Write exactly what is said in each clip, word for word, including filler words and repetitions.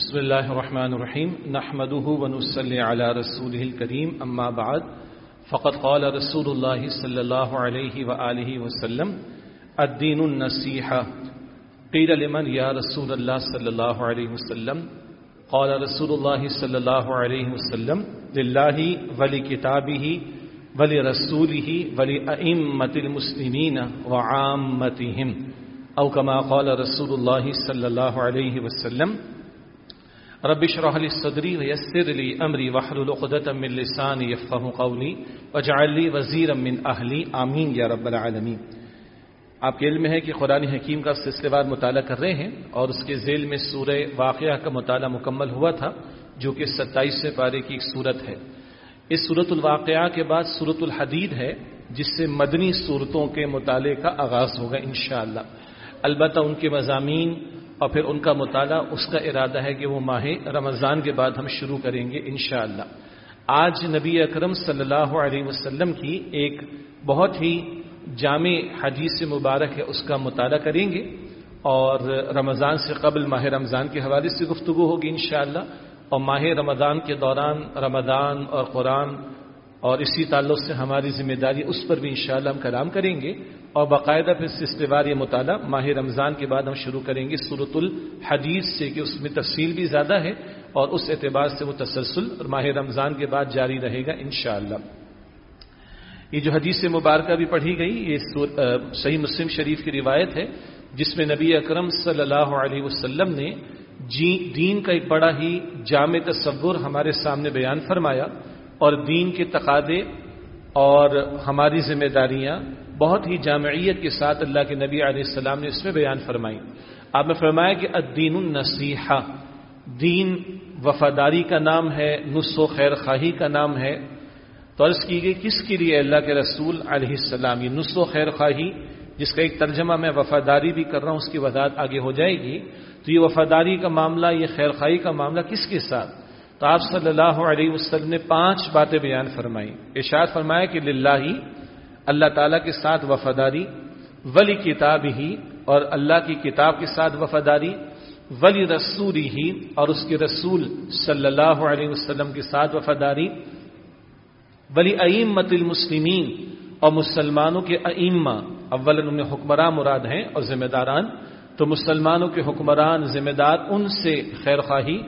بسم الله الرحمن الرحيم نحمده ونصلي على رسوله الكريم أما بعد فقد قال رسول الله صلى الله عليه وآله وسلم الدين النصيحة قيل لمن يا رسول الله صلى الله عليه وسلم قال رسول الله صلى الله عليه وسلم لله ولكتابه ولرسوله ولأئمة المسلمين وعامتهم أو كما قال رسول الله صلى الله عليه وسلم رب اشرح لي صدري ويسر لي امري واحلل عقدة من لساني يفقهوا قولي واجعل لي وزيرا من اهلي آمین یا رب العالمین۔ آپ کے علم ہے کہ قرآن حکیم کا سلسلے وار مطالعہ کر رہے ہیں اور اس کے ذیل میں سورہ واقعہ کا مطالعہ مکمل ہوا تھا جو کہ ستائیسویں پارے کی ایک سورت ہے۔ اس سورۃ الواقعہ کے بعد سورۃ الحدید ہے جس سے مدنی سورتوں کے مطالعے کا آغاز ہوگا انشاءاللہ۔ البتہ ان کے مضامین اور پھر ان کا مطالعہ اس کا ارادہ ہے کہ وہ ماہ رمضان کے بعد ہم شروع کریں گے انشاءاللہ۔ آج نبی اکرم صلی اللہ علیہ وسلم کی ایک بہت ہی جامع حدیث مبارک ہے، اس کا مطالعہ کریں گے اور رمضان سے قبل ماہ رمضان کے حوالے سے گفتگو ہوگی انشاءاللہ، اور ماہ رمضان کے دوران رمضان اور قرآن اور اسی تعلق سے ہماری ذمہ داری اس پر بھی انشاءاللہ ہم کلام کریں گے، اور باقاعدہ پھر سلسلے وار یہ مطالعہ ماہ رمضان کے بعد ہم شروع کریں گے سورۃ الحدید سے کہ اس میں تفصیل بھی زیادہ ہے اور اس اعتبار سے وہ تسلسل ماہ رمضان کے بعد جاری رہے گا انشاءاللہ۔ یہ جو حدیث مبارکہ بھی پڑھی گئی یہ صحیح مسلم شریف کی روایت ہے جس میں نبی اکرم صلی اللہ علیہ وسلم نے جی دین کا ایک بڑا ہی جامع تصور ہمارے سامنے بیان فرمایا اور دین کے تقاضے اور ہماری ذمہ داریاں بہت ہی جامعیت کے ساتھ اللہ کے نبی علیہ السلام نے اس میں بیان فرمائی۔ آپ نے فرمایا کہ الدین النصیحہ، دین وفاداری کا نام ہے، نصح و خیر خواہی کا نام ہے۔ تو عرض کی گئی کس کے لیے اللہ کے رسول علیہ السلام، یہ نصح و خیر خواہی جس کا ایک ترجمہ میں وفاداری بھی کر رہا ہوں، اس کی وضاحت آگے ہو جائے گی۔ تو یہ وفاداری کا معاملہ، یہ خیر خواہی کا معاملہ کس کے ساتھ؟ تو آپ صلی اللہ علیہ وسلم نے پانچ باتیں بیان فرمائی۔ ارشاد فرمایا کہ للہ، اللہ تعالیٰ کے ساتھ وفاداری، ولی کتاب ہی، اور اللہ کی کتاب کے ساتھ وفاداری، ولی رسول ہی، اور اس کے رسول صلی اللہ علیہ وسلم کے ساتھ وفاداری، ولی ائمۃ المسلمین، اور مسلمانوں کے ائمہ، اولا انہیں حکمراں مراد ہیں اور ذمہ داران، تو مسلمانوں کے حکمران ذمہ دار ان سے خیر خواہی،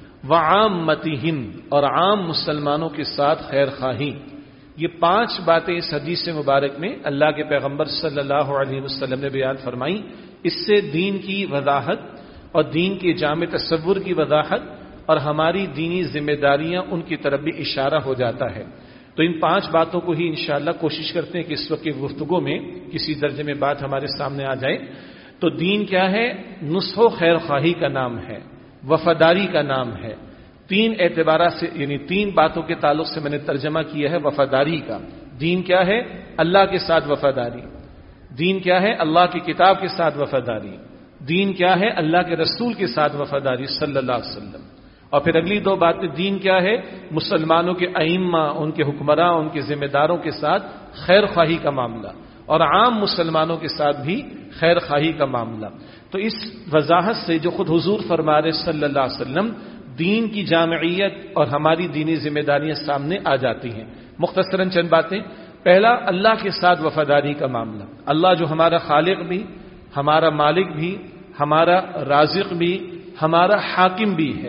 وعامتہم، اور عام مسلمانوں کے ساتھ خیر خواہی۔ یہ پانچ باتیں اس حدیث مبارک میں اللہ کے پیغمبر صلی اللہ علیہ وسلم نے بیان فرمائی۔ اس سے دین کی وضاحت اور دین کے جامع تصور کی وضاحت اور ہماری دینی ذمہ داریاں ان کی طرف بھی اشارہ ہو جاتا ہے۔ تو ان پانچ باتوں کو ہی انشاءاللہ کوشش کرتے ہیں کہ اس وقت کی گفتگو میں کسی درجے میں بات ہمارے سامنے آ جائے۔ تو دین کیا ہے؟ نصح و خیر خواہی کا نام ہے، وفاداری کا نام ہے۔ تین اعتبارات سے، یعنی تین باتوں کے تعلق سے میں نے ترجمہ کیا ہے وفاداری کا۔ دین کیا ہے؟ اللہ کے ساتھ وفاداری۔ دین کیا ہے؟ اللہ کی کتاب کے ساتھ وفاداری۔ دین کیا ہے؟ اللہ کے رسول کے ساتھ وفاداری صلی اللہ علیہ وسلم۔ اور پھر اگلی دو باتیں، دین کیا ہے؟ مسلمانوں کے ائمہ، ان کے حکمراں، ان کے ذمہ داروں کے ساتھ خیر خواہی کا معاملہ، اور عام مسلمانوں کے ساتھ بھی خیر خواہی کا معاملہ۔ تو اس وضاحت سے جو خود حضور فرما رہے صلی اللہ علیہ وسلم، دین کی جامعیت اور ہماری دینی ذمہ داریاں سامنے آ جاتی ہیں۔ مختصراً چند باتیں۔ پہلا، اللہ کے ساتھ وفاداری کا معاملہ۔ اللہ جو ہمارا خالق بھی، ہمارا مالک بھی، ہمارا رازق بھی، ہمارا حاکم بھی ہے،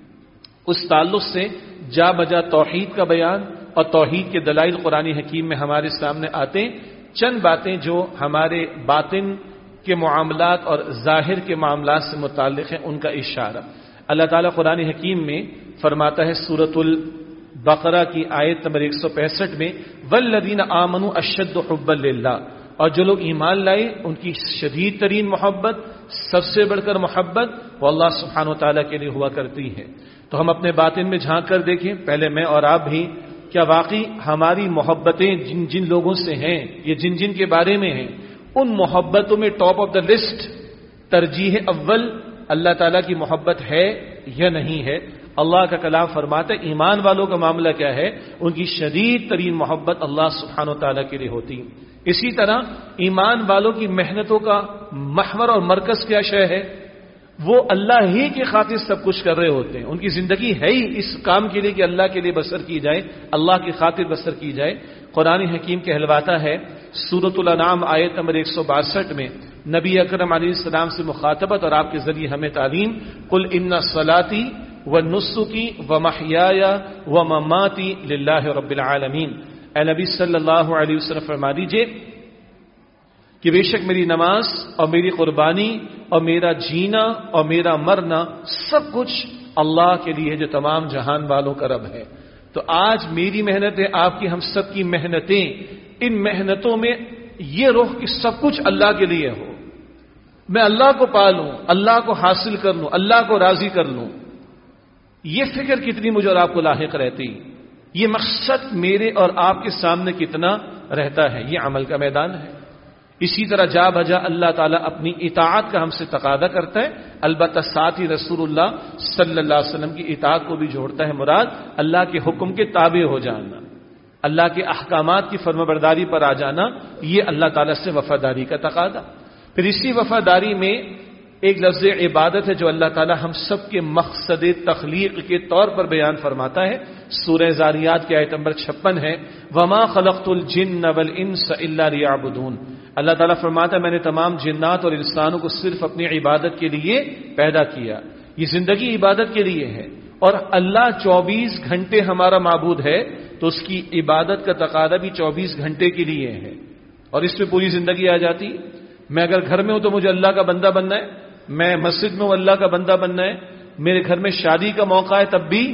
اس تعلق سے جا بجا توحید کا بیان اور توحید کے دلائل قرآن حکیم میں ہمارے سامنے آتے ہیں۔ چند باتیں جو ہمارے باطن کے معاملات اور ظاہر کے معاملات سے متعلق ہیں، ان کا اشارہ۔ اللہ تعالیٰ قرآن حکیم میں فرماتا ہے سورۃ البقرہ کی آیت نمبر ایک سو پینسٹھ میں، والذین آمنوا اشد حبا للہ، اور جو لوگ ایمان لائے ان کی شدید ترین محبت، سب سے بڑھ کر محبت وہ اللہ سبحانہ و تعالیٰ کے لیے ہوا کرتی ہے۔ تو ہم اپنے باطن میں جھانک کر دیکھیں، پہلے میں اور آپ بھی، کیا واقعی ہماری محبتیں جن جن لوگوں سے ہیں، یہ جن جن کے بارے میں ہیں، ان محبتوں میں ٹاپ آف دا لسٹ، ترجیح اول اللہ تعالیٰ کی محبت ہے یا نہیں ہے؟ اللہ کا کلام فرماتا ہے ایمان والوں کا معاملہ کیا ہے؟ ان کی شدید ترین محبت اللہ سبحانہ و تعالیٰ کے لیے ہوتی۔ اسی طرح ایمان والوں کی محنتوں کا محور اور مرکز کیا شے ہے؟ وہ اللہ ہی کی خاطر سب کچھ کر رہے ہوتے ہیں. ان کی زندگی ہے ہی اس کام کے لیے کہ اللہ کے لیے بسر کی جائے, اللہ کی خاطر بسر کی جائے. قرآن حکیم کہلواتا ہے سورۃ الانعام آیت نمبر ایک سو باسٹھ میں نبی اکرم علیہ السلام سے مخاطبت اور آپ کے ذریعے ہمیں تعلیم, قل ان صلاتی ونسکی ومحیای ومماتی للہ رب العالمین. اے نبی صلی اللہ علیہ وسلم فرما دیجئے کہ بے شک میری نماز اور میری قربانی اور میرا جینا اور میرا مرنا سب کچھ اللہ کے لیے جو تمام جہان والوں کا رب ہے. تو آج میری محنتیں, آپ کی, ہم سب کی محنتیں, ان محنتوں میں یہ روح کہ سب کچھ اللہ کے لیے ہو, میں اللہ کو پالوں, اللہ کو حاصل کر لوں, اللہ کو راضی کر لوں. یہ فکر کتنی مجھے اور آپ کو لاحق رہتی, یہ مقصد میرے اور آپ کے سامنے کتنا رہتا ہے. یہ عمل کا میدان ہے. اسی طرح جا بجا اللہ تعالیٰ اپنی اطاعت کا ہم سے تقاضا کرتا ہے, البتہ ساتھ ہی رسول اللہ صلی اللہ علیہ وسلم کی اطاعت کو بھی جوڑتا ہے. مراد اللہ کے حکم کے تابع ہو جانا, اللہ کے احکامات کی فرمانبرداری پر آ جانا, یہ اللہ تعالیٰ سے وفاداری کا تقاضا. پھر اسی وفاداری میں ایک لفظ عبادت ہے جو اللہ تعالیٰ ہم سب کے مقصد تخلیق کے طور پر بیان فرماتا ہے. سورہ زاریات کی آیت نمبر چھپن ہے, وما خلقت الجن والانس الا لیعبدون. اللہ تعالیٰ فرماتا ہے میں نے تمام جنات اور انسانوں کو صرف اپنی عبادت کے لیے پیدا کیا. یہ زندگی عبادت کے لیے ہے, اور اللہ چوبیس گھنٹے ہمارا معبود ہے, تو اس کی عبادت کا تقاضا بھی چوبیس گھنٹے کے لیے ہے, اور اس میں پوری زندگی آ جاتی. میں اگر گھر میں ہوں تو مجھے اللہ کا بندہ بننا ہے, میں مسجد میں ہوں اللہ کا بندہ بننا ہے, میرے گھر میں شادی کا موقع ہے تب بھی,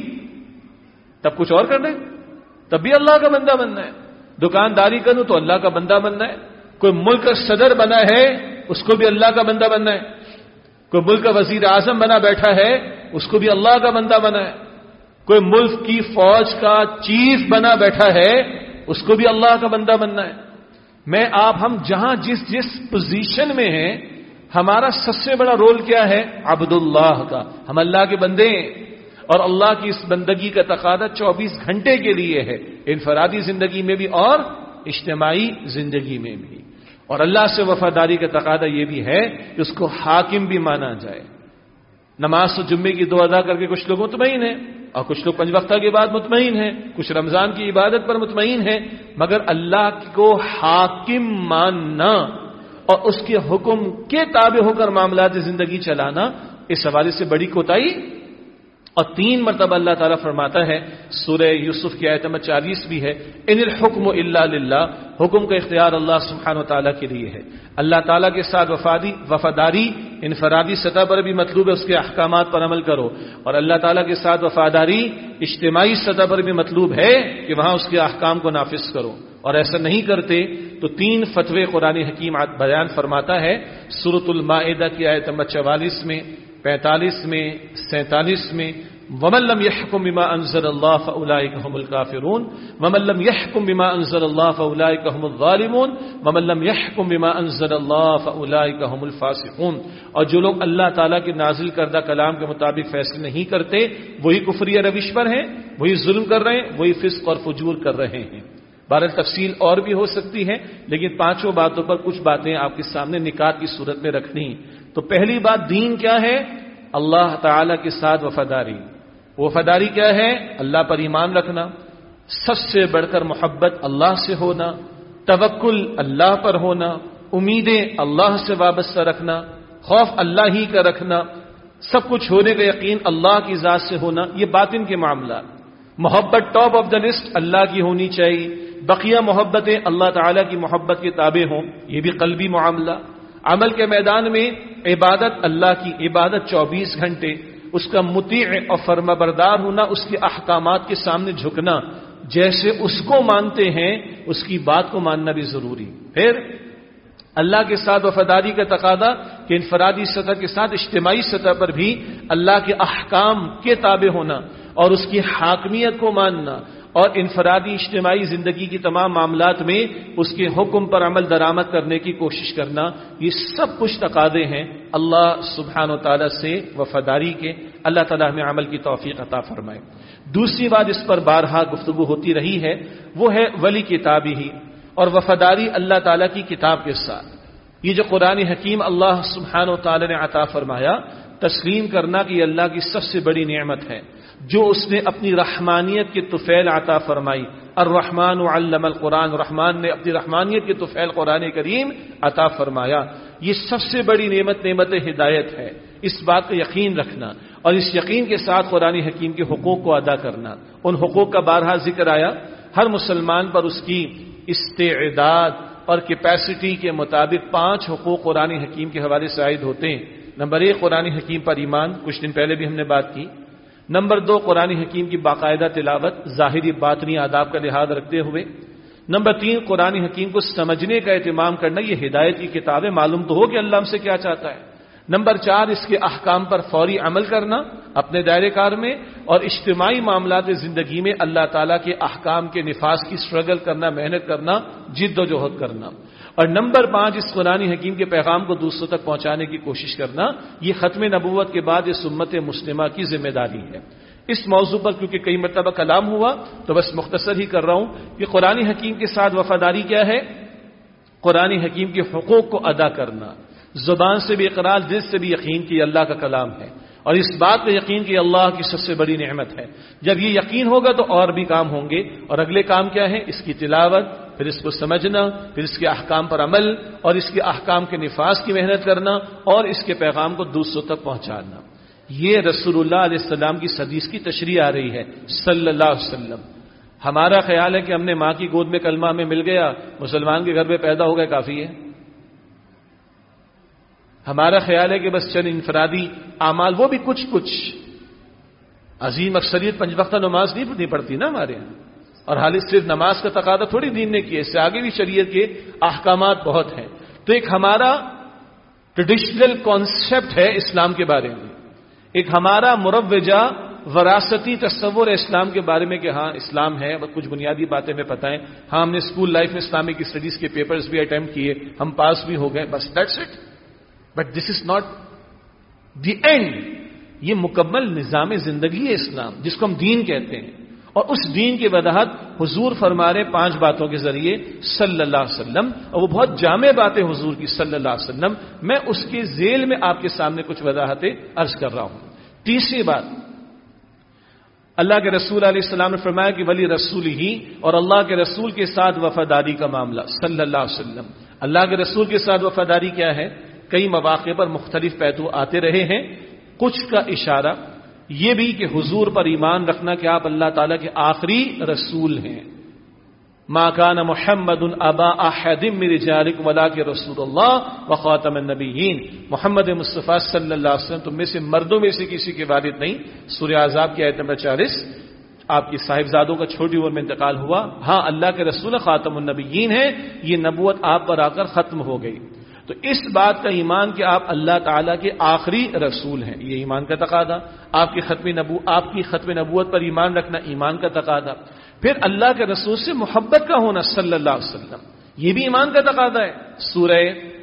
تب کچھ اور کرنا ہے, تب بھی اللہ کا بندہ بننا ہے. دکانداری کروں تو اللہ کا بندہ بننا ہے. کوئی ملک کا صدر بنا ہے اس کو بھی اللہ کا بندہ بننا ہے. کوئی ملک کا وزیر اعظم بنا بیٹھا ہے اس کو بھی اللہ کا بندہ بنا ہے. کوئی ملک کی فوج کا چیف بنا بیٹھا ہے اس کو بھی اللہ کا بندہ بننا ہے. میں آپ ہم جہاں جس جس پوزیشن میں ہیں, ہمارا سب سے بڑا رول کیا ہے؟ عبداللہ کا. ہم اللہ کے بندے ہیں, اور اللہ کی اس بندگی کا تقاضا چوبیس گھنٹے کے لیے ہے, انفرادی زندگی میں بھی اور اجتماعی زندگی میں بھی. اور اللہ سے وفاداری کا تقاضا یہ بھی ہے کہ اس کو حاکم بھی مانا جائے. نماز و جمعے کی دعا ادا کر کے کچھ لوگ مطمئن ہیں, اور کچھ لوگ پنج وقتہ کے بعد مطمئن ہیں, کچھ رمضان کی عبادت پر مطمئن ہیں, مگر اللہ کو حاکم ماننا اور اس کے حکم کے تابع ہو کر معاملات زندگی چلانا, اس حوالے سے بڑی کوتاہی. اور تین مرتبہ اللہ تعالیٰ فرماتا ہے, سورہ یوسف کی آیت نمبر چالیس بھی ہے, ان الحکم الا للہ, حکم کا اختیار اللہ سبحانہ و تعالیٰ کے لیے ہے. اللہ تعالیٰ کے ساتھ وفادی وفاداری انفرادی سطح پر بھی مطلوب ہے, اس کے احکامات پر عمل کرو, اور اللہ تعالیٰ کے ساتھ وفاداری اجتماعی سطح پر بھی مطلوب ہے کہ وہاں اس کے احکام کو نافذ کرو. اور ایسا نہیں کرتے تو تین فتوے قرآن حکیم بیان فرماتا ہے. سورۃ المائدہ کی آیت نمبر چوالیس میں, پینتالیس میں, سینتالیس میں, وَمَن لَّمْ يَحْكُم بِمَا أَنزَلَ اللَّهُ فَأُولَٰئِكَ هُمُ الْكَافِرُونَ وَمَن لَّمْ يَحْكُم بِمَا أَنزَلَ اللَّهُ فَأُولَٰئِكَ هُمُ الظَّالِمُونَ وَمَن لَّمْ يَحْكُم بِمَا أَنزَلَ اللَّهُ فَأُولَٰئِكَ هُمُ الْفَاسِقُونَ. اور جو لوگ اللہ تعالیٰ کے نازل کردہ کلام کے مطابق فیصلے نہیں کرتے, وہی کفریہ روش پر ہیں, وہی ظلم کر رہے ہیں, وہی فسق اور فجور کر رہے ہیں. بہرحال تفصیل اور بھی ہو سکتی ہے, لیکن پانچوں باتوں پر کچھ باتیں آپ کے سامنے نکات کی صورت میں رکھنی. تو پہلی بات, دین کیا ہے؟ اللہ تعالیٰ کے ساتھ وفاداری. وفاداری کیا ہے؟ اللہ پر ایمان رکھنا, سب سے بڑھ کر محبت اللہ سے ہونا, توکل اللہ پر ہونا, امیدیں اللہ سے وابستہ رکھنا, خوف اللہ ہی کا رکھنا, سب کچھ ہونے کا یقین اللہ کی ذات سے ہونا. یہ باطن کے معاملات. محبت ٹاپ آف دا لسٹ اللہ کی ہونی چاہیے, بقیہ محبتیں اللہ تعالیٰ کی محبت کے تابع ہوں, یہ بھی قلبی معاملہ. عمل کے میدان میں عبادت اللہ کی عبادت چوبیس گھنٹے, اس کا مطیع اور فرما بردار ہونا, اس کے احکامات کے سامنے جھکنا, جیسے اس کو مانتے ہیں اس کی بات کو ماننا بھی ضروری. پھر اللہ کے ساتھ وفاداری کا تقاضا کہ انفرادی سطح کے ساتھ اجتماعی سطح پر بھی اللہ کے احکام کے تابع ہونا اور اس کی حاکمیت کو ماننا, اور انفرادی اجتماعی زندگی کی تمام معاملات میں اس کے حکم پر عمل درآمد کرنے کی کوشش کرنا. یہ سب کچھ تقاضے ہیں اللہ سبحانہ و تعالیٰ سے وفاداری کے. اللہ تعالیٰ ہمیں عمل کی توفیق عطا فرمائے. دوسری بات اس پر بارہا گفتگو ہوتی رہی ہے, وہ ہے ولی کتابی ہی, اور وفاداری اللہ تعالیٰ کی کتاب کے ساتھ. یہ جو قرآن حکیم اللہ سبحانہ و تعالیٰ نے عطا فرمایا, تسلیم کرنا کہ یہ اللہ کی سب سے بڑی نعمت ہے جو اس نے اپنی رحمانیت کی طفیل عطا فرمائی. الرحمن علم القرآن، رحمان نے اپنی رحمانیت کی طفیل قرآن کریم عطا فرمایا. یہ سب سے بڑی نعمت نعمت ہدایت ہے. اس بات کا یقین رکھنا اور اس یقین کے ساتھ قرآن حکیم کے حقوق کو ادا کرنا. ان حقوق کا بارہا ذکر آیا. ہر مسلمان پر اس کی استعداد اور کیپیسٹی کے مطابق پانچ حقوق قرآن حکیم کے حوالے سے عائد ہوتے ہیں. نمبر ایک قرآن حکیم پر ایمان، کچھ دن پہلے بھی ہم نے بات کی. نمبر دو قرآن حکیم کی باقاعدہ تلاوت ظاہری باطنی آداب کا لحاظ رکھتے ہوئے. نمبر تین قرآن حکیم کو سمجھنے کا اہتمام کرنا. یہ ہدایت کی کتاب ہے، معلوم تو ہو کہ اللہ ہم سے کیا چاہتا ہے. نمبر چار اس کے احکام پر فوری عمل کرنا اپنے دائرے کار میں، اور اجتماعی معاملات زندگی میں اللہ تعالیٰ کے احکام کے نفاذ کی سٹرگل کرنا، محنت کرنا، جد و جہد کرنا. اور نمبر پانچ اس قرآن حکیم کے پیغام کو دوسروں تک پہنچانے کی کوشش کرنا. یہ ختم نبوت کے بعد اس امت مسلمہ کی ذمہ داری ہے. اس موضوع پر کیونکہ کئی مرتبہ کلام ہوا تو بس مختصر ہی کر رہا ہوں کہ قرآن حکیم کے ساتھ وفاداری کیا ہے. قرآن حکیم کے حقوق کو ادا کرنا، زبان سے بھی اقرار، دل سے بھی یقین کہ یہ اللہ کا کلام ہے، اور اس بات پہ یقین کہ اللہ کی سب سے بڑی نعمت ہے. جب یہ یقین ہوگا تو اور بھی کام ہوں گے. اور اگلے کام کیا ہے؟ اس کی تلاوت، پھر اس کو سمجھنا، پھر اس کے احکام پر عمل، اور اس کے احکام کے نفاذ کی محنت کرنا، اور اس کے پیغام کو دوسروں تک پہنچانا. یہ رسول اللہ علیہ السلام کی حدیث کی تشریح آ رہی ہے صلی اللہ علیہ وسلم. ہمارا خیال ہے کہ ہم نے ماں کی گود میں کلمہ میں مل گیا، مسلمان کے گھر میں پیدا ہو گئے، کافی ہے. ہمارا خیال ہے کہ بس چند انفرادی اعمال، وہ بھی کچھ کچھ، عظیم اکثریت پنج وقتہ نماز نہیں پڑھتی نا ہمارے یہاں، اور حالت صرف نماز کا تقاضا تھوڑی دین نے کیا، اس سے آگے بھی شریعت کے احکامات بہت ہیں. تو ایک ہمارا ٹریڈیشنل کانسیپٹ ہے اسلام کے بارے میں، ایک ہمارا مروجہ وراثتی تصور ہے اسلام کے بارے میں کہ ہاں اسلام ہے، کچھ بنیادی باتیں میں پتہ ہیں. ہاں ہم نے اسکول لائف میں اسلامک اسٹڈیز کے پیپرز بھی اٹیمپٹ کیے، ہم پاس بھی ہو گئے، بس that's it. But this is not the end. یہ مکمل نظام زندگی ہے اسلام، جس کو ہم دین کہتے ہیں. اور اس دین کی وضاحت حضور فرما رہے پانچ باتوں کے ذریعے صلی اللہ علیہ وسلم، اور وہ بہت جامع باتیں حضور کی صلی اللہ علیہ وسلم. میں اس کے ذیل میں آپ کے سامنے کچھ وضاحتیں عرض کر رہا ہوں. تیسری بات، اللہ کے رسول علیہ السلام نے فرمایا کہ ولی رسول ہی، اور اللہ کے رسول کے ساتھ وفاداری کا معاملہ صلی اللہ علیہ وسلم. اللہ کے رسول کے ساتھ وفاداری کیا ہے؟ کئی مواقع پر مختلف پہلو آتے رہے ہیں. کچھ کا اشارہ یہ بھی کہ حضور پر ایمان رکھنا کہ آپ اللہ تعالیٰ کے آخری رسول ہیں. ما کان محمد ابا احد من رجالکم ولکن رسول اللہ وخاتم النبیین. محمد مصطفیٰ صلی اللہ علیہ وسلم تم میں سے مردوں میں سے کسی کے والد نہیں. سورہ احزاب کی آیت نمبر چالیس. آپ کی صاحبزادوں کا چھوٹی عمر میں انتقال ہوا، ہاں اللہ کے رسول خاتم النبیین ہیں، یہ نبوت آپ پر آ کر ختم ہو گئی. تو اس بات کا ایمان کہ آپ اللہ تعالیٰ کے آخری رسول ہیں، یہ ایمان کا تقاضا. آپ کی ختم نبو آپ کی ختم نبوت پر ایمان رکھنا ایمان کا تقاضا. پھر اللہ کے رسول سے محبت کا ہونا صلی اللہ علیہ وسلم، یہ بھی ایمان کا تقاضا ہے. سورہ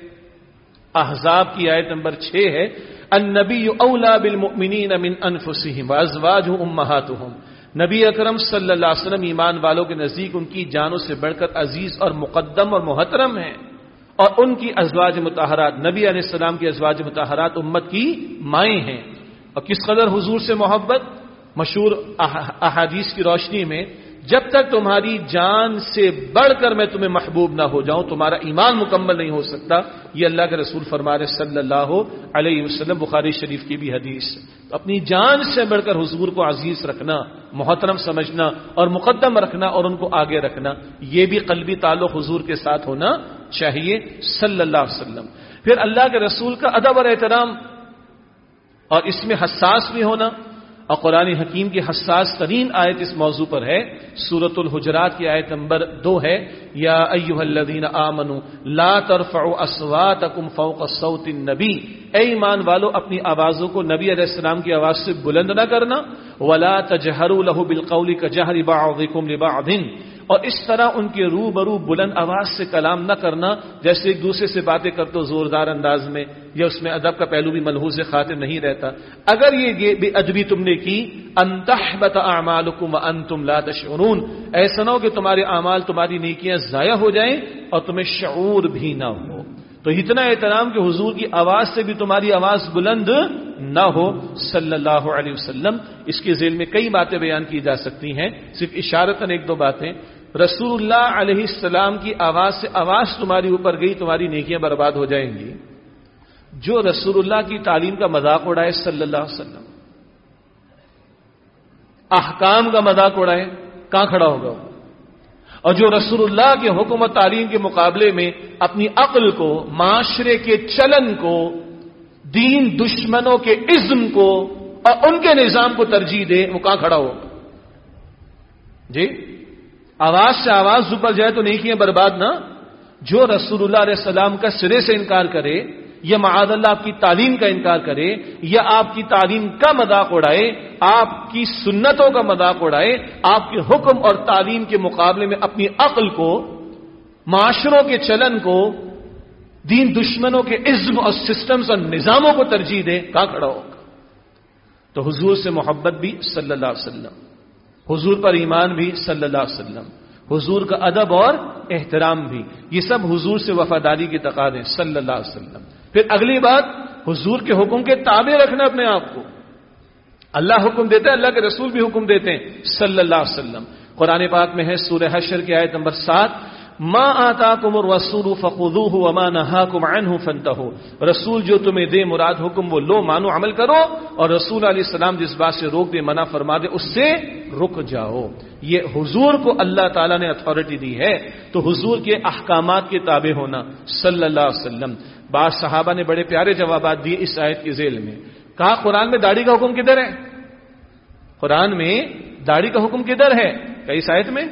احزاب کی آیت نمبر چھ ہے، النبی اولی بالمؤمنین من انفسہم وازواجہ امہاتہم. نبی اکرم صلی اللہ علیہ وسلم ایمان والوں کے نزدیک ان کی جانوں سے بڑھ کر عزیز اور مقدم اور محترم ہیں، اور ان کی ازواج مطہرات، نبی علیہ السلام کی ازواج مطہرات امت کی مائیں ہیں. اور کس قدر حضور سے محبت؟ مشہور احادیث کی روشنی میں، جب تک تمہاری جان سے بڑھ کر میں تمہیں محبوب نہ ہو جاؤں تمہارا ایمان مکمل نہیں ہو سکتا. یہ اللہ کے رسول فرما رہے صلی اللہ علیہ وسلم، بخاری شریف کی بھی حدیث. اپنی جان سے بڑھ کر حضور کو عزیز رکھنا، محترم سمجھنا اور مقدم رکھنا اور ان کو آگے رکھنا، یہ بھی قلبی تعلق حضور کے ساتھ ہونا چاہیے صلی اللہ علیہ وسلم. پھر اللہ کے رسول کا ادب اور احترام، اور اس میں حساس بھی ہونا. اور قرآن حکیم کی حساس ترین آیت اس موضوع پر ہے، سورۃ الحجرات کی آیت نمبر دو ہے، یا ایھا الذین آمنوا لا ترفعوا اصواتکم فوق صوت النبی. اے ایمان والو اپنی آوازوں کو نبی علیہ السلام کی آواز سے بلند نہ کرنا. ولا تجہروا له بالقول کجہر بعضکم لبعض، اور اس طرح ان کے روبرو بلند آواز سے کلام نہ کرنا جیسے ایک دوسرے سے باتیں کرتے ہو زوردار انداز میں، یا اس میں ادب کا پہلو بھی ملحوظ خاطر نہیں رہتا. اگر یہ بے ادبی تم نے کی، ان تحبط اعمالکم وانتم لا تشعرون، ایسا نہ ہو کہ تمہارے اعمال تمہاری نیکیاں ضائع ہو جائیں اور تمہیں شعور بھی نہ ہو. تو اتنا احترام کہ حضور کی آواز سے بھی تمہاری آواز بلند نہ ہو صلی اللہ علیہ وسلم. اس کے ذیل میں کئی باتیں بیان کی جا سکتی ہیں، صرف اشارتاً ایک دو باتیں. رسول اللہ علیہ السلام کی آواز سے آواز تمہاری اوپر گئی، تمہاری نیکیاں برباد ہو جائیں گی. جو رسول اللہ کی تعلیم کا مذاق اڑائے صلی اللہ علیہ وسلم، احکام کا مذاق اڑائے، کہاں کھڑا ہوگا؟ اور جو رسول اللہ کے حکم و تعلیم کے مقابلے میں اپنی عقل کو، معاشرے کے چلن کو، دین دشمنوں کے عزم کو اور ان کے نظام کو ترجیح دے، وہ کہاں کھڑا ہوگا؟ جی آواز سے آواز اوپر جائے تو نیکیاں برباد نہ. جو رسول اللہ علیہ السلام کا سرے سے انکار کرے یا معاذ اللہ آپ کی تعلیم کا انکار کرے یا آپ کی تعلیم کا مذاق اڑائے، آپ کی سنتوں کا مذاق اڑائے، آپ کے حکم اور تعلیم کے مقابلے میں اپنی عقل کو، معاشروں کے چلن کو، دین دشمنوں کے عزم اور سسٹمز اور نظاموں کو ترجیح دے، کہاں کھڑا ہوگا؟ تو حضور سے محبت بھی صلی اللہ علیہ وسلم، حضور پر ایمان بھی صلی اللہ علیہ وسلم، حضور کا ادب اور احترام بھی، یہ سب حضور سے وفاداری کے تقاضے صلی اللہ علیہ وسلم. پھر اگلی بات، حضور کے حکم کے تابع رکھنا اپنے آپ کو. اللہ حکم دیتا ہے، اللہ کے رسول بھی حکم دیتے ہیں صلی اللہ علیہ وسلم. قرآن پاک میں ہے سورہ حشر کی آیت نمبر سات، ما آتاکم الرسول فخذوہ وما نہاکم عنہ فانتہوا. رسول جو تمہیں دے مراد حکم وہ لو، مانو، عمل کرو، اور رسول علیہ السلام جس بات سے روک دے، منع فرما دے، اس سے رک جاؤ. یہ حضور کو اللہ تعالیٰ نے اتھارٹی دی ہے، تو حضور کے احکامات کے تابع ہونا صلی اللہ علیہ وسلم. بعض صحابہ نے بڑے پیارے جوابات دیے اس آیت کے ذیل میں. کہا قرآن میں داڑھی کا حکم کدھر ہے؟ قرآن میں داڑھی کا حکم کدھر ہے؟ کہ اس آیت میں.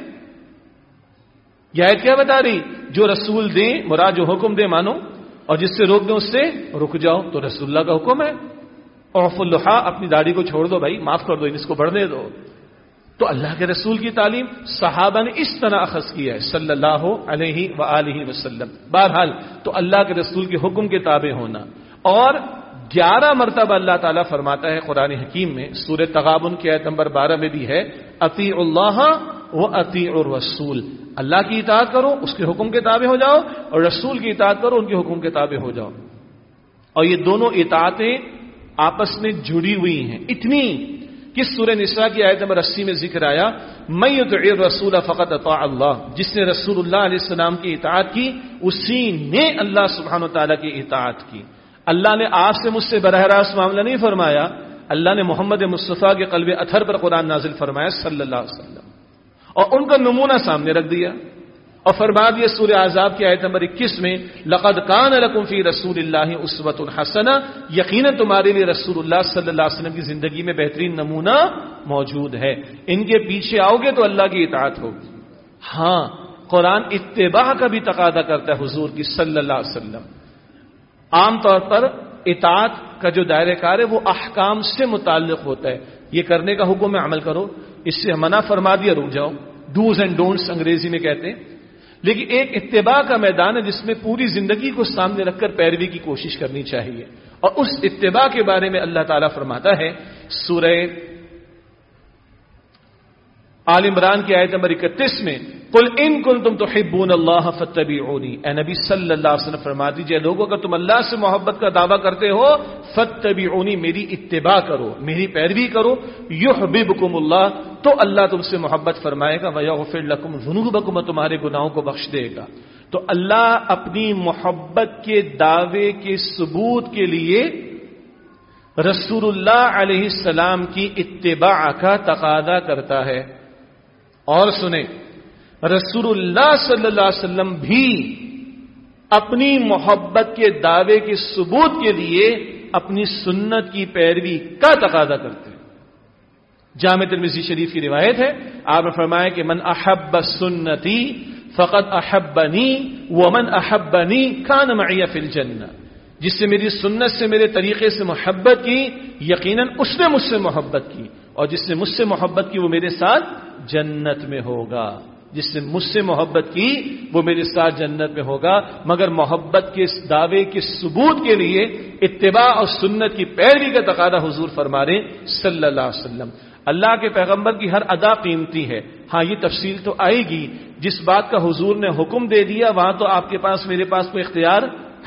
یہ آیت کیا بتا رہی؟ جو رسول دیں مراد جو حکم دے مانو، اور جس سے روک دیں اس سے رک جاؤ. تو رسول اللہ کا حکم ہے اعفوا اللحى، اپنی داڑھی کو چھوڑ دو بھائی، معاف کر دو، اس کو بڑھنے دو. تو اللہ کے رسول کی تعلیم صحابہ نے اس طرح اخذ کی ہے صلی اللہ علیہ وآلہ وسلم. بہرحال تو اللہ کے رسول کے حکم کے تابع ہونا. اور گیارہ مرتبہ اللہ تعالیٰ فرماتا ہے قرآن حکیم میں، سورہ تغابن کی آیت نمبر بارہ میں بھی ہے، اطیعوا اللہ واطیعوا الرسول. اللہ کی اطاعت کرو، اس کے حکم کے تابع ہو جاؤ، اور رسول کی اطاعت کرو، ان کے حکم کے تابع ہو جاؤ. اور یہ دونوں اطاعتیں آپس میں جڑی ہوئی ہیں، اتنی کہ سورہ نساء کی آیت نمبر اسی میں ذکر آیا، من یطع الرسول فقد اطاع اللہ. جس نے رسول اللہ علیہ السلام کی اطاعت کی اسی نے اللہ سبحانہ و تعالیٰ کی اطاعت کی. اللہ نے آپ سے مجھ سے براہ راست معاملہ نہیں فرمایا، اللہ نے محمد مصطفیٰ کے قلب اطہر پر قرآن نازل فرمایا صلی اللہ علیہ وسلم، اور ان کا نمونہ سامنے رکھ دیا. اور فرما دیا سورہ احزاب کی آیت نمبر اکیس میں، لقد کان لکم فی رسول اللہ اسوۃ حسنہ. یقیناً تمہارے لیے رسول اللہ صلی اللہ علیہ وسلم کی زندگی میں بہترین نمونہ موجود ہے. ان کے پیچھے آؤ گے تو اللہ کی اطاعت ہوگی. ہاں قرآن اتباع کا بھی تقاضا کرتا ہے حضور کی صلی اللہ علیہ وسلم. عام طور پر اطاعت کا جو دائرہ کار ہے وہ احکام سے متعلق ہوتا ہے. یہ کرنے کا حکم ہے عمل کرو، اس سے منع فرما دیا رک جاؤ، ڈوز اینڈ ڈونٹس انگریزی میں کہتے ہیں. لیکن ایک اتباع کا میدان ہے جس میں پوری زندگی کو سامنے رکھ کر پیروی کی کوشش کرنی چاہیے. اور اس اتباع کے بارے میں اللہ تعالیٰ فرماتا ہے سورہ آل عمران کی آیت نمبر اکتیس میں، قل ان کنتم تحبون اللہ فاتبعونی. اے نبی صلی اللہ علیہ وسلم فرما دیجئے لوگوں اگر تم اللہ سے محبت کا دعویٰ کرتے ہو فاتبعونی، میری اتباع کرو، میری پیروی کرو، یحببکم اللہ، تو اللہ تم سے محبت فرمائے گا، ویغفر لکم ذنوبکم، تمہارے گناہوں کو بخش دے گا. تو اللہ اپنی محبت کے دعوے کے ثبوت کے لیے رسول اللہ علیہ السلام کی اتباع کا تقاضا کرتا ہے. اور سنیں، رسول اللہ صلی اللہ علیہ وسلم بھی اپنی محبت کے دعوے کے ثبوت کے لیے اپنی سنت کی پیروی کا تقاضا کرتے ہیں. جامع ترمذی شریف کی روایت ہے، آپ نے فرمایا کہ من احب سنتی فقد احبنی ومن احبنی کان معی فی الجنہ. جس سے میری سنت سے، میرے طریقے سے محبت کی، یقیناً اس نے مجھ سے محبت کی، اور جس نے مجھ سے محبت کی وہ میرے ساتھ جنت میں ہوگا. جس نے مجھ سے محبت کی وہ میرے ساتھ جنت میں ہوگا. مگر محبت کے دعوے کے ثبوت کے لیے اتباع اور سنت کی پیروی کا تقاضا حضور فرما رہے صلی اللہ علیہ وسلم. اللہ کے پیغمبر کی ہر ادا قیمتی ہے. ہاں یہ تفصیل تو آئے گی، جس بات کا حضور نے حکم دے دیا وہاں تو آپ کے پاس میرے پاس کوئی اختیار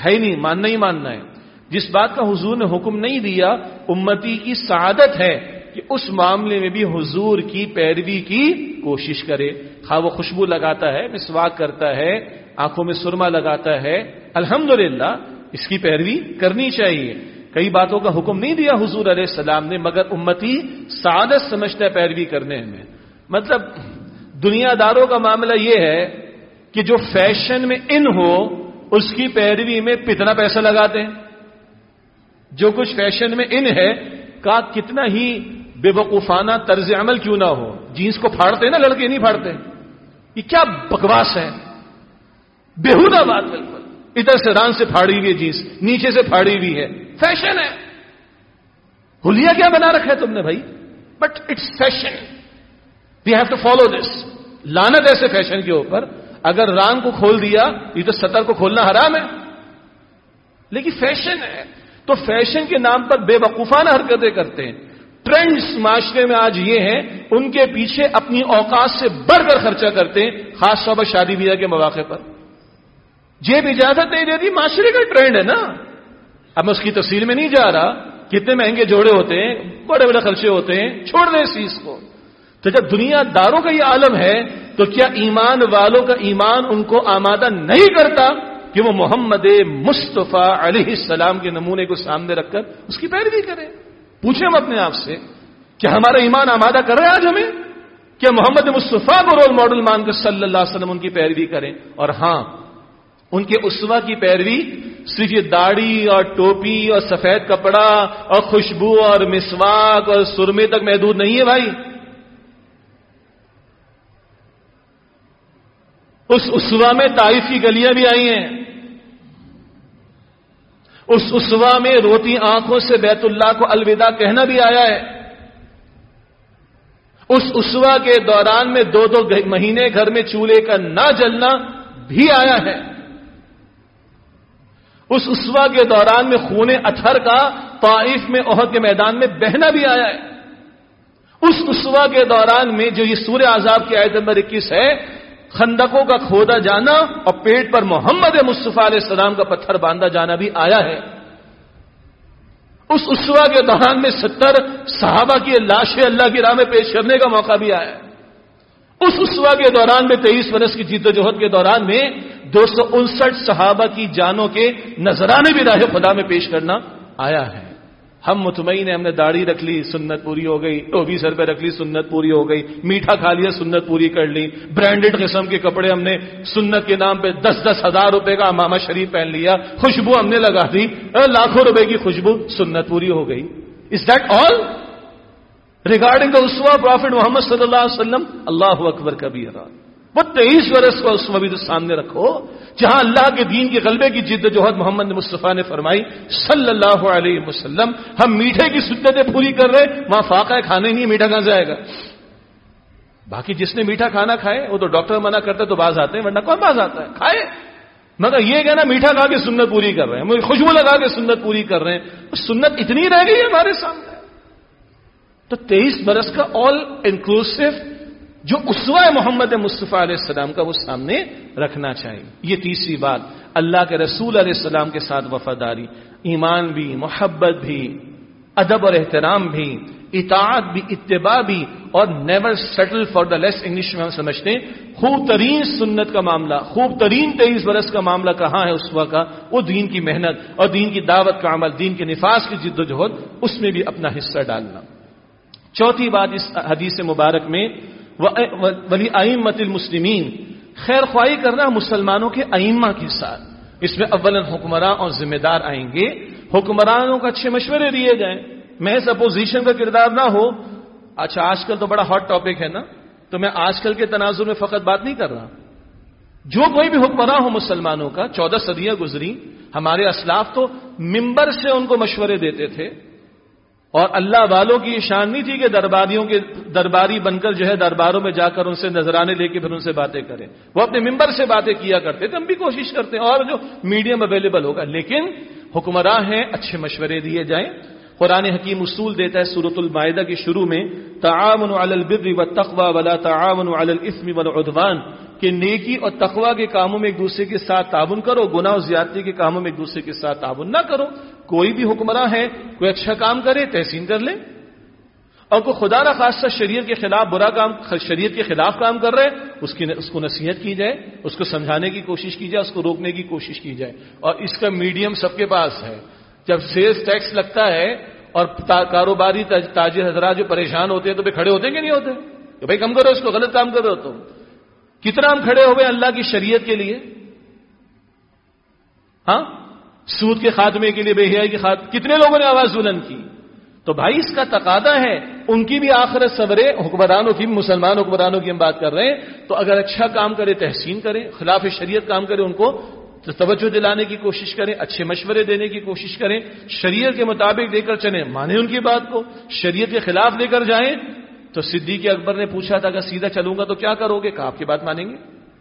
ہے نہیں، ماننا ہی ماننا ہے۔ جس بات کا حضور نے حکم نہیں دیا، امتی کی سعادت ہے کہ اس معاملے میں بھی حضور کی پیروی کی کوشش کرے، خواہ وہ خوشبو لگاتا ہے، مسواک کرتا ہے، آنکھوں میں سرما لگاتا ہے، الحمدللہ اس کی پیروی کرنی چاہیے۔ کئی باتوں کا حکم نہیں دیا حضور علیہ السلام نے، مگر امتی سعادت سمجھتا ہے پیروی کرنے میں۔ مطلب دنیا داروں کا معاملہ یہ ہے کہ جو فیشن میں ان ہو اس کی پیروی میں کتنا پیسہ لگاتے ہیں، جو کچھ فیشن میں ان ہے کا کتنا ہی بے وقوفانہ طرز عمل کیوں نہ ہو، جینس کو پھاڑتے نا لڑکے، نہیں پھاڑتے، یہ کیا بکواس ہے، بےہودہ بات، بالکل ادھر سے ران سے پھاڑی ہوئی ہے جینس، نیچے سے پھاڑی ہوئی ہے، فیشن ہے، حلیہ کیا بنا رکھا ہے تم نے بھائی، but it's fashion, we have to follow this. لعنت ایسے فیشن کے اوپر، اگر ران کو کھول دیا یہ تو سطر کو کھولنا حرام ہے، لیکن فیشن ہے، تو فیشن کے نام پر بے وقوفانہ حرکتیں کرتے ہیں۔ ٹرینڈز معاشرے میں آج یہ ہیں، ان کے پیچھے اپنی اوقات سے بڑھ کر خرچہ کرتے ہیں، خاص طور پر شادی بیاہ کے مواقع پر۔ جیب اجازت نہیں دیتی، معاشرے کا ٹرینڈ ہے نا، اب میں اس کی تفصیل میں نہیں جا رہا، کتنے مہنگے جوڑے ہوتے ہیں، بڑے بڑے خرچے ہوتے ہیں، چھوڑ دیں اس چیز کو۔ تو جب دنیا داروں کا یہ عالم ہے تو کیا ایمان والوں کا ایمان ان کو آمادہ نہیں کرتا کہ وہ محمد مصطفیٰ علیہ السلام کے نمونے کو سامنے رکھ کر اس کی پیروی کریں؟ پوچھیں ہم اپنے آپ سے، کیا ہمارا ایمان آمادہ کر رہے ہیں آج ہمیں؟ کیا محمد مصطفیٰ کو رول ماڈل مان کر صلی اللہ علیہ وسلم ان کی پیروی کریں؟ اور ہاں، ان کے اسوہ کی پیروی صرف یہ داڑھی اور ٹوپی اور سفید کپڑا اور خوشبو اور مسواک اور سرمے تک محدود نہیں ہے بھائی۔ اس اسوا میں طائف کی گلیاں بھی آئی ہیں، اس اسوا میں روتی آنکھوں سے بیت اللہ کو الوداع کہنا بھی آیا ہے، اس اسوا کے دوران میں دو دو مہینے گھر میں چولہے کا نہ جلنا بھی آیا ہے، اس اسوا کے دوران میں خون اطہر کا طائف میں احد کے میدان میں بہنا بھی آیا ہے، اس اسوا کے دوران میں جو یہ سورہ احزاب کی آیت نمبر اکیس ہے، خندقوں کا کھودا جانا اور پیٹ پر محمد مصطفیٰ علیہ السلام کا پتھر باندھا جانا بھی آیا ہے، اس اسوا کے دوران میں ستر صحابہ کی لاشیں اللہ کی راہ میں پیش کرنے کا موقع بھی آیا ہے، اس اسوا کے دوران میں تیئیس برس کی جد و جہد کے دوران میں دو سو انسٹھ صحابہ کی جانوں کے نذرانے بھی راہ خدا میں پیش کرنا آیا ہے۔ ہم مطمئن ہیں، ہم نے داڑھی رکھ لی سنت پوری ہو گئی، ٹوپی سر پہ رکھ لی سنت پوری ہو گئی، میٹھا کھا لیا سنت پوری کر لی، برانڈڈ قسم کے کپڑے ہم نے سنت کے نام پہ دس دس ہزار روپے کا امامہ شریف پہن لیا، خوشبو ہم نے لگا دی، لاکھوں روپے کی خوشبو، سنت پوری ہو گئی۔ Is that all regarding the اسوا پروفٹ محمد صلی اللہ علیہ وسلم؟ اللہ اکبر کبیرہ۔ وہ تیئیس برس کا اسوا بھی تو سامنے رکھو، جہاں اللہ کے دین کے غلبے کی جد و جہد محمد مصطفیٰ نے فرمائی صلی اللہ علیہ وسلم۔ ہم میٹھے کی سنتیں پوری کر رہے، وہاں فاقہ ہے کھانے نہیں، میٹھا کہاں سے آئے گا؟ باقی جس نے میٹھا کھانا کھائے وہ تو ڈاکٹر منع کرتے تو باز آتے ہیں، ورنہ کون باز آتا ہے؟ کھائے، مگر یہ کہنا میٹھا کھا کے سنت پوری کر رہے ہیں، مجھے خوشبو لگا کے سنت پوری کر رہے ہیں، سنت اتنی رہ گئی ہے ہمارے سامنے۔ تو تیئیس برس کا آل انکلوسو جو اسوہ محمد مصطفیٰ علیہ السلام کا وہ سامنے رکھنا چاہیے۔ یہ تیسری بات، اللہ کے رسول علیہ السلام کے ساتھ وفاداری، ایمان بھی، محبت بھی، ادب اور احترام بھی، اطاعت بھی، اتباع بھی، اور never settle for the less. English میں ہم سمجھتے ہیں خوب ترین سنت کا معاملہ، خوب ترین تیئیس برس کا معاملہ کہاں ہے اسوہ کا؟ وہ دین کی محنت اور دین کی دعوت کا عمل، دین کے نفاذ کی جد و جہد، اس میں بھی اپنا حصہ ڈالنا۔ چوتھی بات اس حدیث مبارک میں ولی ائمۃ المسلمین، خیر خواہی کرنا مسلمانوں کے ائمہ کے ساتھ۔ اس میں اولاً حکمراں اور ذمہ دار آئیں گے، حکمرانوں کو اچھے مشورے دیے جائیں، محض اپوزیشن کا کردار نہ ہو۔ اچھا آج کل تو بڑا ہاٹ ٹاپک ہے نا، تو میں آج کل کے تناظر میں فقط بات نہیں کر رہا، جو کوئی بھی حکمراں ہو مسلمانوں کا، چودہ صدیاں گزری، ہمارے اسلاف تو ممبر سے ان کو مشورے دیتے تھے، اور اللہ والوں کی شان نہیں تھی کہ درباریوں کے درباری بن کر جو ہے درباروں میں جا کر ان سے نذرانے لے کے پھر ان سے باتیں کریں، وہ اپنے ممبر سے باتیں کیا کرتے تھے، ہم بھی کوشش کرتے ہیں، اور جو میڈیم اویلیبل ہوگا، لیکن حکمراں ہیں، اچھے مشورے دیے جائیں۔ قرآن حکیم اصول دیتا ہے سورۃ المائدہ کے شروع میں، تعاونوا علی البر والتقوی ولا تعاونوا علی الاثم والعدوان، کہ نیکی اور تقوی کے کاموں میں ایک دوسرے کے ساتھ تعاون کرو، گناہ اور زیادتی کے کاموں میں ایک دوسرے کے ساتھ تعاون نہ کرو۔ کوئی بھی حکمراں ہے، کوئی اچھا کام کرے تحسین کر لے، اور کوئی خدا نہ خاصہ شریعت کے خلاف برا کام، شریعت کے خلاف کام کر رہے اس کی اس کو نصیحت کی جائے، اس کو سمجھانے کی کوشش کی جائے، اس کو روکنے کی کوشش کی جائے۔ اور اس کا میڈیم سب کے پاس ہے۔ جب سیلز ٹیکس لگتا ہے اور کاروباری تاجر حضرات جو پریشان ہوتے ہیں تو پھر کھڑے ہوتے ہیں کہ نہیں ہوتے کہ بھائی کم کرو اس کو، غلط کام کر رہے ہو تم۔ کتنا ہم کھڑے ہوئے اللہ کی شریعت کے لیے؟ ہاں، سود کے خاتمے کے لیے، بے حیائی کے خاتمے، کتنے لوگوں نے آواز بلند کی؟ تو بھائی اس کا تقاضا ہے ان کی بھی آخرت سورے، حکمرانوں کی، مسلمان حکمرانوں کی ہم بات کر رہے ہیں، تو اگر اچھا کام کرے تحسین کریں، خلاف شریعت کام کرے ان کو توجہ دلانے کی کوشش کریں، اچھے مشورے دینے کی کوشش کریں، شریعت کے مطابق لے کر چلیں، مانیں ان کی بات کو، شریعت کے خلاف لے کر جائیں۔ تو صدیق اکبر نے پوچھا تھا اگر سیدھا چلوں گا تو کیا کرو گے؟ کہا آپ کی بات مانیں گے۔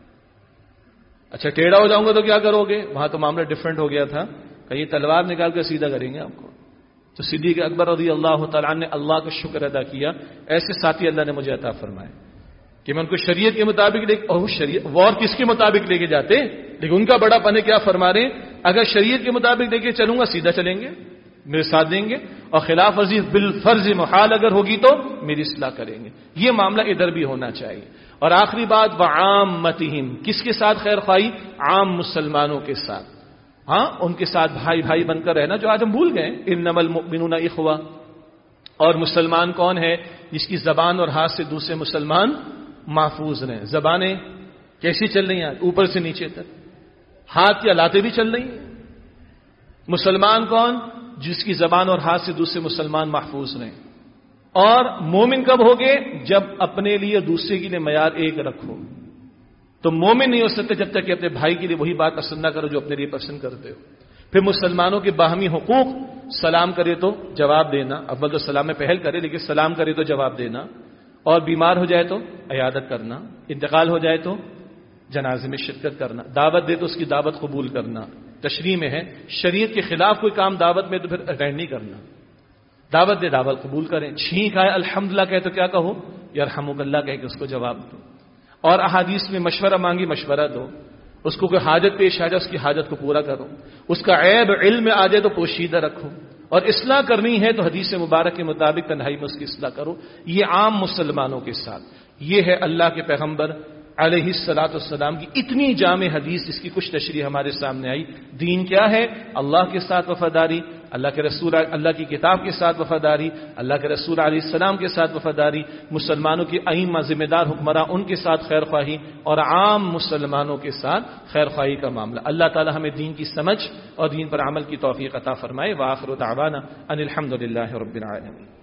اچھا ٹیڑھا ہو جاؤں گا تو کیا کرو گے؟ وہاں تو معاملہ ڈفرنٹ ہو گیا تھا، کہیں تلوار نکال کر سیدھا کریں گے آپ کو۔ تو صدیق اکبر رضی اللہ تعالیٰ نے اللہ کا شکر ادا کیا، ایسے ساتھی اللہ نے مجھے عطا فرمائے کہ میں ان کو شریعت کے مطابق لے اوہ شریعت وار کس کے مطابق لے کے جاتے، لیکن ان کا بڑا پن ہے کیا فرما رہے ہیں، اگر شریعت کے مطابق لے کے چلوں گا سیدھا چلیں گے، میرے ساتھ دیں گے، اور خلاف ورزی بالفرض محال اگر ہوگی تو میری اصلاح کریں گے۔ یہ معاملہ ادھر بھی ہونا چاہیے۔ اور آخری بات وعامتہم، کس کے ساتھ خیر خواہی؟ عام مسلمانوں کے ساتھ، ہاں ان کے ساتھ بھائی بھائی بن کر رہنا، جو آج ہم بھول گئے، انما المؤمنون اخوہ۔ اور مسلمان کون ہے؟ جس کی زبان اور ہاتھ سے دوسرے مسلمان محفوظ رہیں۔ زبانیں کیسی چل رہی ہیں؟ اوپر سے نیچے تک، ہاتھ کی علاتیں بھی چل رہی ہیں۔ مسلمان کون؟ جس کی زبان اور ہاتھ سے دوسرے مسلمان محفوظ رہیں۔ اور مومن کب ہوگے؟ جب اپنے لیے دوسرے کے لیے معیار ایک رکھو۔ تو مومن نہیں ہو سکتے جب تک کہ اپنے بھائی کے لیے وہی بات پسند نہ کرو جو اپنے لیے پسند کرتے ہو۔ پھر مسلمانوں کے باہمی حقوق، سلام کرے تو جواب دینا، اول تو سلام میں پہل کرے لیکن سلام کرے تو جواب دینا، اور بیمار ہو جائے تو عیادت کرنا، انتقال ہو جائے تو جنازے میں شرکت کرنا، دعوت دے تو اس کی دعوت قبول کرنا۔ تشریح میں ہے شریعت کے خلاف کوئی کام دعوت میں تو پھر اٹینڈ نہیں کرنا، دعوت دے دعوت قبول کریں، چھینک آئے الحمدللہ کہے تو کیا کہو؟ یرحمک اللہ کہہ کے اس کو جواب دو۔ اور احادیث میں مشورہ مانگی مشورہ دو، اس کو کوئی حاجت پیش آ جائے اس کی حاجت کو پورا کرو، اس کا عیب علم میں آ جائے تو پوشیدہ رکھو، اور اصلاح کرنی ہے تو حدیث مبارک کے مطابق تنہائی میں اس کی اصلاح کرو۔ یہ عام مسلمانوں کے ساتھ، یہ ہے اللہ کے پیغمبر علیہ الصلاۃ والسلام کی اتنی جامع حدیث، اس کی کچھ تشریح ہمارے سامنے آئی۔ دین کیا ہے؟ اللہ کے ساتھ وفاداری، اللہ کے رسول، اللہ کی کتاب کے ساتھ وفاداری، اللہ کے رسول علیہ السلام کے ساتھ وفاداری، مسلمانوں کے ائمہ ذمہ دار حکمراں ان کے ساتھ خیر خواہی، اور عام مسلمانوں کے ساتھ خیر خواہی کا معاملہ۔ اللہ تعالی ہمیں دین کی سمجھ اور دین پر عمل کی توفیق عطا فرمائے۔ وآخر دعوانا ان الحمد للہ رب العالمین۔